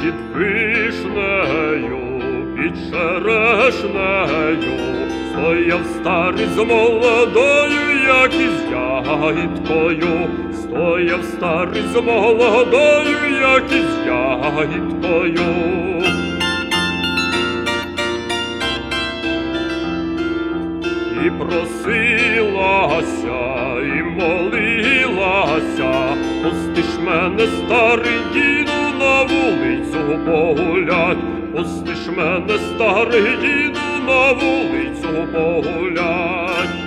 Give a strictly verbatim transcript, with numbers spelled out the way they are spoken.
під вишнею, під черешнею стояв старий з молодою, як із ягідкою, стояв старий з молодою, як із ягідкою. І просилася, і молилася, пусти ж мене, старий діду, на вулицю погулять, пусти ж мене, старий діду, на вулицю погулять.